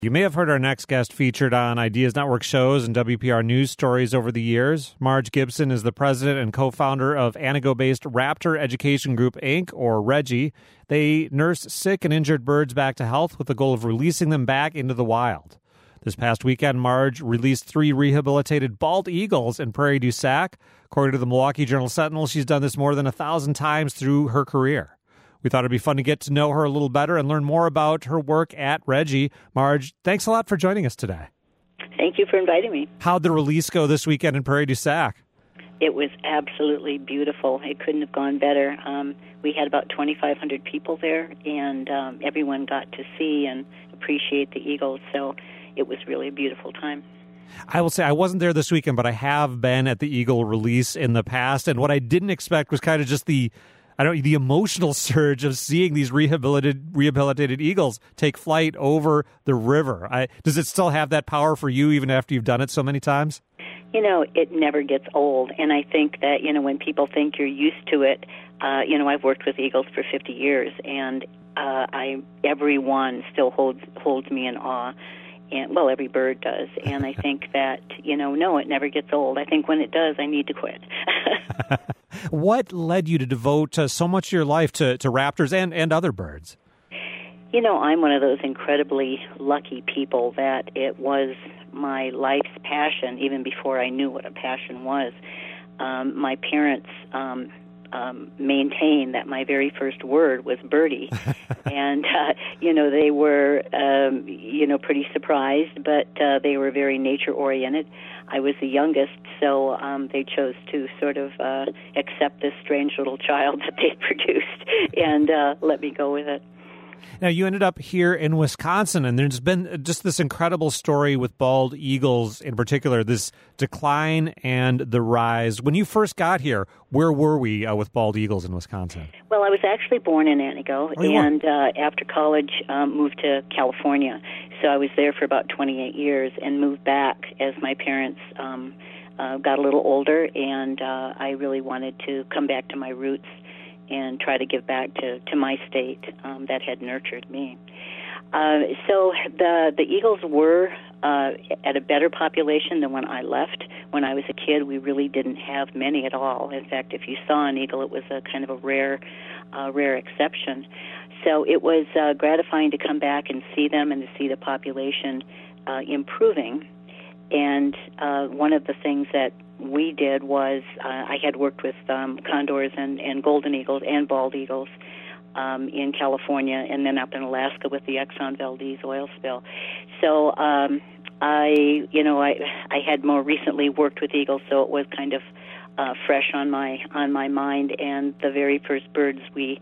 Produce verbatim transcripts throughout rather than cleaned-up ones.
You may have heard our next guest featured on Ideas Network shows and W P R news stories over the years. Marge Gibson is the president and co-founder of Antigo-based Raptor Education Group, Incorporated, or REGI. They nurse sick and injured birds back to health with the goal of releasing them back into the wild. This past weekend, Marge released three rehabilitated bald eagles in Prairie du Sac. According to the Milwaukee Journal-Sentinel, she's done this more than a thousand times through her career. We thought it'd be fun to get to know her a little better and learn more about her work at REGI. Marge, thanks a lot for joining us today. Thank you for inviting me. How'd the release go this weekend in Prairie du Sac? It was absolutely beautiful. It couldn't have gone better. Um, we had about twenty-five hundred people there, and um, everyone got to see and appreciate the eagles, so it was really a beautiful time. I will say I wasn't there this weekend, but I have been at the eagle release in the past, and what I didn't expect was kind of just the I don't the emotional surge of seeing these rehabilitated rehabilitated eagles take flight over the river. I, does it still have that power for you even after you've done it so many times? You know, it never gets old, and I think that, you know, when people think you're used to it, uh, you know, I've worked with eagles for fifty years, and uh, I every one still holds holds me in awe. And, well, every bird does, and I think that, you know, no, it never gets old. I think when it does, I need to quit. What led you to devote uh, so much of your life to, to raptors and, and other birds? You know, I'm one of those incredibly lucky people that it was my life's passion, even before I knew what a passion was. Um, my parents um, um, maintained that my very first word was birdie, and, uh, you know, they were, um, you know, pretty surprised, but uh, they were very nature-oriented. I was the youngest, so um, they chose to sort of uh, accept this strange little child that they produced and uh, let me go with it. Now, you ended up here in Wisconsin, and there's been just this incredible story with bald eagles in particular, this decline and the rise. When you first got here, where were we uh, with bald eagles in Wisconsin? Well, I was actually born in Antigo, oh, and uh, after college um, moved to California. So I was there for about twenty-eight years and moved back as my parents um, uh, got a little older, and uh, I really wanted to come back to my roots and try to give back to, to my state um, that had nurtured me. Uh, so the the eagles were uh, at a better population than when I left. When I was a kid, we really didn't have many at all. In fact, if you saw an eagle, it was a kind of a rare, uh, rare exception. So it was uh, gratifying to come back and see them and to see the population uh, improving. And uh, one of the things that we did was uh, I had worked with um, condors and, and golden eagles and bald eagles um, in California and then up in Alaska with the Exxon Valdez oil spill. So um, I, you know, I I had more recently worked with eagles, so it was kind of uh, fresh on my on my mind. And the very first birds we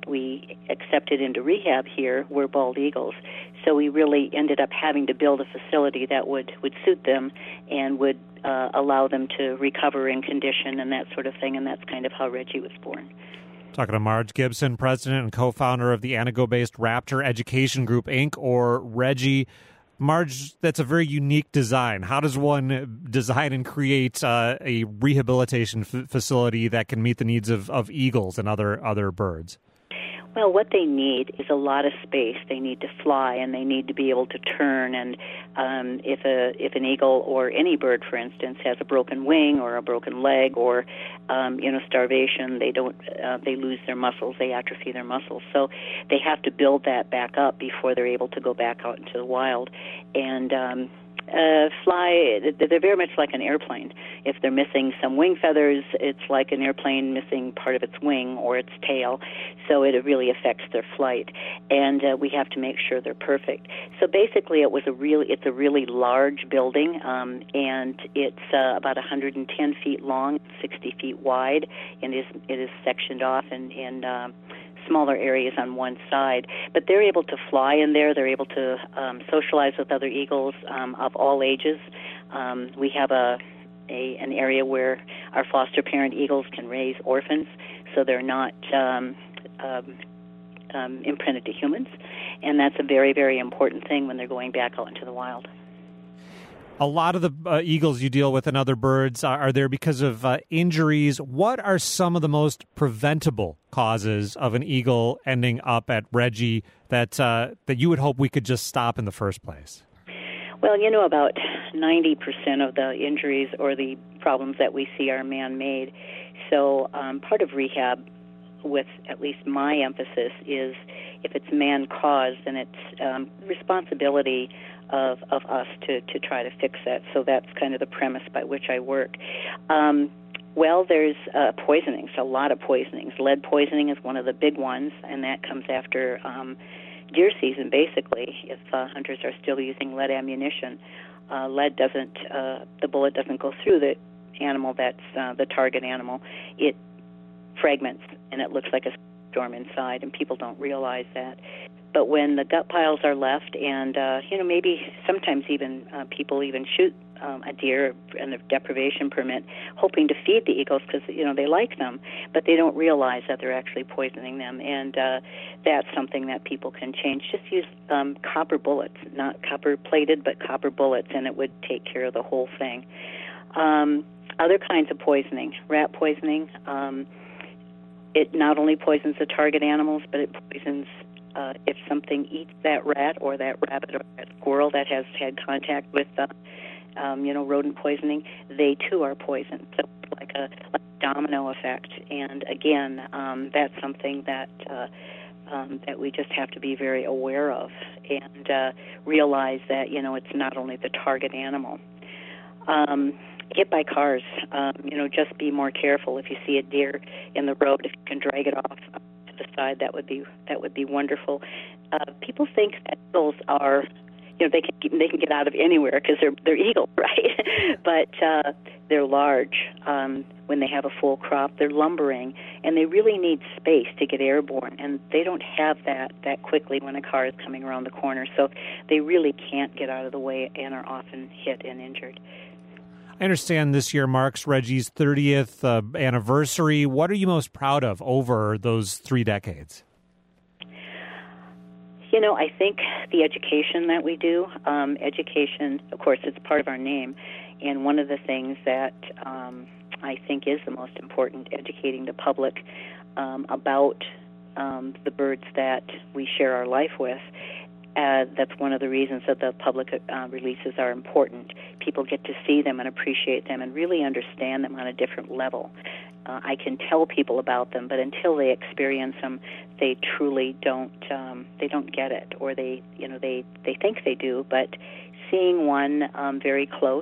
we accepted into rehab here were bald eagles. So we really ended up having to build a facility that would, would suit them and would uh, allow them to recover in condition and that sort of thing, and that's kind of how REGI was born. Talking to Marge Gibson, president and co-founder of the Antigo-based Raptor Education Group, Incorporated, or REGI. Marge, that's a very unique design. How does one design and create uh, a rehabilitation f- facility that can meet the needs of, of eagles and other other birds? Well, what they need is a lot of space. They need to fly, and they need to be able to turn. And um, if a if an eagle or any bird, for instance, has a broken wing or a broken leg or um, you know starvation, they don't uh, they lose their muscles, they atrophy their muscles. So they have to build that back up before they're able to go back out into the wild. And um, Uh, fly, they're very much like an airplane. If they're missing some wing feathers, it's like an airplane missing part of its wing or its tail, so it really affects their flight. And uh, we have to make sure they're perfect. So basically, it was a really, it's a really large building, um, and it's uh, about one hundred ten feet long, sixty feet wide, and it is, it is sectioned off in, in uh, smaller areas on one side, but they're able to fly in there. They're able to um, socialize with other eagles um, of all ages. Um, we have a, a an area where our foster parent eagles can raise orphans, so they're not um, um, um, imprinted to humans, and that's a very, very important thing when they're going back out into the wild. A lot of the uh, eagles you deal with and other birds are, are there because of uh, injuries. What are some of the most preventable causes of an eagle ending up at REGI that uh, that you would hope we could just stop in the first place? Well, you know, about ninety percent of the injuries or the problems that we see are man-made. So um, part of rehab, with at least my emphasis, is if it's man-caused, then it's um, responsibility of, of us to, to try to fix that. So that's kind of the premise by which I work. Um, well, there's uh, poisonings, a lot of poisonings. Lead poisoning is one of the big ones, and that comes after um, deer season, basically, if uh, hunters are still using lead ammunition. Uh, lead doesn't, uh, the bullet doesn't go through the animal that's uh, the target animal. It fragments, and it looks like a storm inside, and people don't realize that. But when the gut piles are left, and uh, you know, maybe sometimes even uh, people even shoot um, a deer and a deprivation permit, hoping to feed the eagles because you know they like them, but they don't realize that they're actually poisoning them, and uh, that's something that people can change. Just use um, copper bullets, not copper plated, but copper bullets, and it would take care of the whole thing. Um, other kinds of poisoning, rat poisoning. Um, It not only poisons the target animals, but it poisons uh, if something eats that rat or that rabbit or that squirrel that has had contact with, uh, um, you know, rodent poisoning. They too are poisoned. So it's like a, like a domino effect. And again, um, that's something that uh, um, that we just have to be very aware of and uh, realize that you know it's not only the target animal. Um, Hit by cars, um, you know, just be more careful. If you see a deer in the road, if you can drag it off to the side, that would be that would be wonderful. Uh, people think that eagles are, you know, they can they can get out of anywhere because they're they're eagles, right? but uh, they're large. Um, when they have a full crop, they're lumbering, and they really need space to get airborne, and they don't have that that quickly when a car is coming around the corner. So they really can't get out of the way and are often hit and injured. I understand this year marks Reggie's thirtieth uh, anniversary. What are you most proud of over those three decades? You know, I think the education that we do, um, education, of course, it's part of our name. And one of the things that um, I think is the most important, educating the public um, about um, the birds that we share our life with. Uh, that's one of the reasons that the public uh, releases are important. People get to see them and appreciate them and really understand them on a different level. Uh, I can tell people about them, but until they experience them, they truly don't. Um, they don't get it, or they, you know, they they think they do. But seeing one um, very close,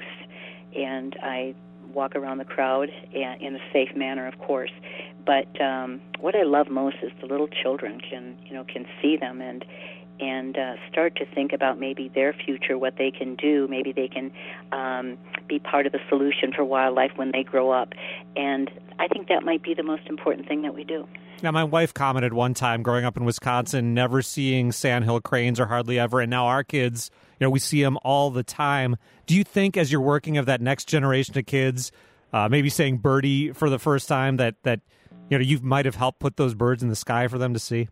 and I walk around the crowd in a safe manner, of course. But um, what I love most is the little children can, you know, can see them and. and uh, start to think about maybe their future, what they can do. Maybe they can um, be part of the solution for wildlife when they grow up. And I think that might be the most important thing that we do. Now, my wife commented one time growing up in Wisconsin, never seeing sandhill cranes or hardly ever, and now our kids, you know, we see them all the time. Do you think as you're working of that next generation of kids, uh, maybe saying birdie for the first time, that, that you know, you might have helped put those birds in the sky for them to see?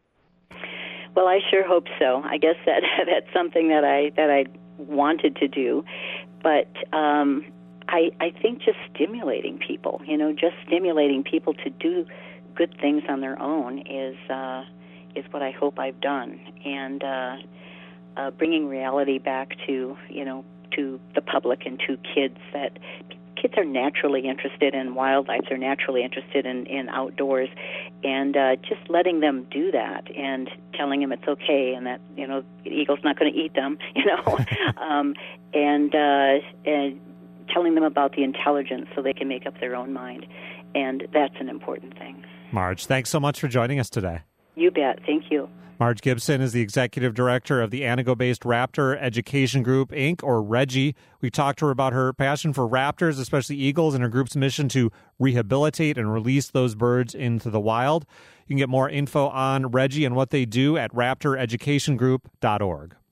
Well, I sure hope so. I guess that that's something that I that I wanted to do, but um, I I think just stimulating people, you know, just stimulating people to do good things on their own is uh, is what I hope I've done, and uh, uh, bringing reality back to you know to the public and to kids that. Kids are naturally interested in wildlife. They're naturally interested in, in outdoors, and uh, just letting them do that and telling them it's okay and that you know the eagle's not going to eat them, you know, um, and uh, and telling them about the intelligence so they can make up their own mind, and that's an important thing. Marge, thanks so much for joining us today. You bet. Thank you. Marge Gibson is the executive director of the Antigo-based Raptor Education Group, Incorporated, or Reggie. We talked to her about her passion for raptors, especially eagles, and her group's mission to rehabilitate and release those birds into the wild. You can get more info on Reggie and what they do at raptor education group dot org.